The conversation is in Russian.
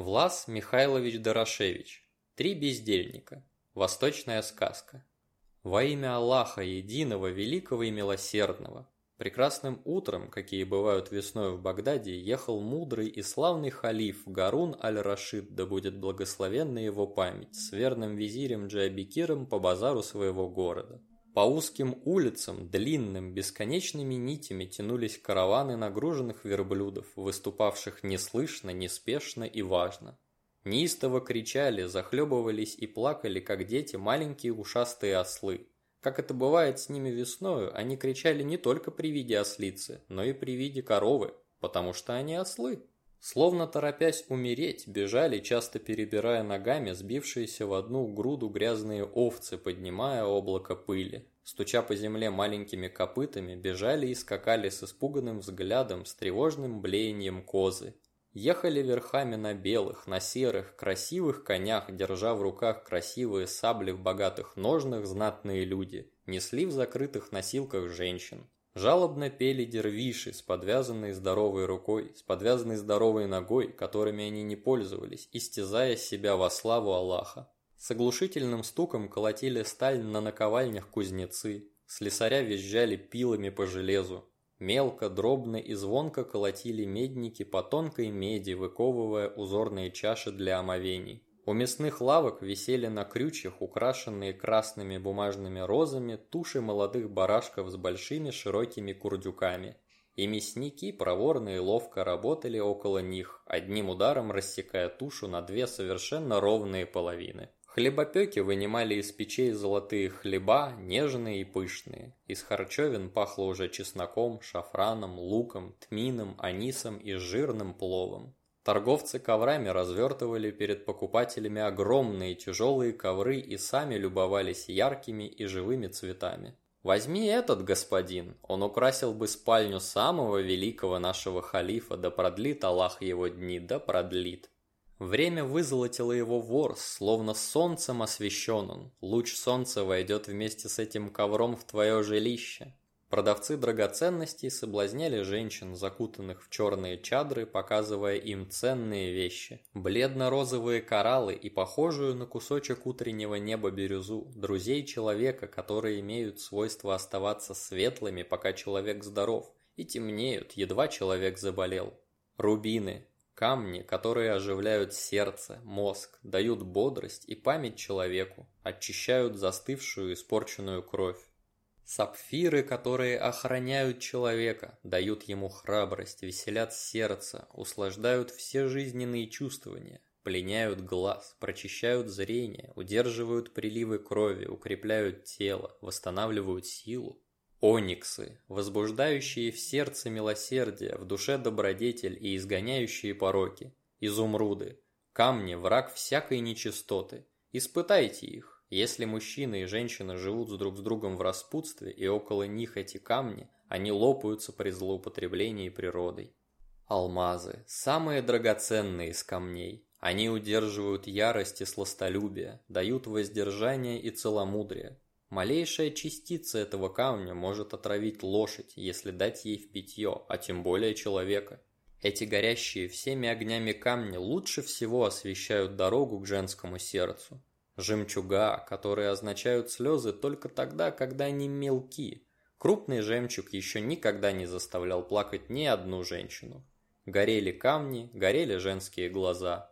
Влас Михайлович Дорошевич. Три бездельника. Восточная сказка. Во имя Аллаха Единого, Великого и Милосердного. Прекрасным утром, какие бывают весной в Багдаде, ехал мудрый и славный халиф Гарун аль-Рашид, да будет благословенна его память, с верным визирем Джабикиром по базару своего города. По узким улицам, длинным, бесконечными нитями тянулись караваны нагруженных верблюдов, выступавших неслышно, неспешно и важно. Неистово кричали, захлебывались и плакали, как дети, маленькие ушастые ослы. Как это бывает с ними весною, они кричали не только при виде ослицы, но и при виде коровы, потому что они ослы. Словно торопясь умереть, бежали, часто перебирая ногами, сбившиеся в одну груду грязные овцы, поднимая облако пыли. Стуча по земле маленькими копытами, бежали и скакали с испуганным взглядом, с тревожным блеянием козы. Ехали верхами на белых, на серых, красивых конях, держа в руках красивые сабли в богатых ножнах знатные люди, несли в закрытых носилках женщин. Жалобно пели дервиши с подвязанной здоровой рукой, с подвязанной здоровой ногой, которыми они не пользовались, истязая себя во славу Аллаха. С оглушительным стуком колотили сталь на наковальнях кузнецы, слесаря визжали пилами по железу. Мелко, дробно и звонко колотили медники по тонкой меди, выковывая узорные чаши для омовений. У мясных лавок висели на крючьях, украшенные красными бумажными розами, туши молодых барашков с большими широкими курдюками. И мясники проворно и ловко работали около них, одним ударом рассекая тушу на две совершенно ровные половины. Хлебопеки вынимали из печей золотые хлеба, нежные и пышные. Из харчовин пахло уже чесноком, шафраном, луком, тмином, анисом и жирным пловом. Торговцы коврами развертывали перед покупателями огромные тяжелые ковры и сами любовались яркими и живыми цветами. «Возьми этот, господин, он украсил бы спальню самого великого нашего халифа, да продлит Аллах его дни, да продлит». Время вызолотило его ворс, словно солнцем освещен он. Луч солнца войдет вместе с этим ковром в твое жилище. Продавцы драгоценностей соблазняли женщин, закутанных в черные чадры, показывая им ценные вещи. Бледно-розовые кораллы и похожую на кусочек утреннего неба бирюзу, друзей человека, которые имеют свойство оставаться светлыми, пока человек здоров, и темнеют, едва человек заболел. Рубины. Камни, которые оживляют сердце, мозг, дают бодрость и память человеку, очищают застывшую испорченную кровь. Сапфиры, которые охраняют человека, дают ему храбрость, веселят сердце, услаждают все жизненные чувствования, пленяют глаз, прочищают зрение, удерживают приливы крови, укрепляют тело, восстанавливают силу. Ониксы, возбуждающие в сердце милосердие, в душе добродетель и изгоняющие пороки. Изумруды, камни, враг всякой нечистоты. Испытайте их. Если мужчина и женщина живут друг с другом в распутстве, и около них эти камни, они лопаются при злоупотреблении природой. Алмазы, самые драгоценные из камней. Они удерживают ярость и сластолюбие, дают воздержание и целомудрие. Малейшая частица этого камня может отравить лошадь, если дать ей в питье, а тем более человека. Эти горящие всеми огнями камни лучше всего освещают дорогу к женскому сердцу. Жемчуга, которые означают слезы только тогда, когда они мелки. Крупный жемчуг еще никогда не заставлял плакать ни одну женщину. Горели камни, горели женские глаза.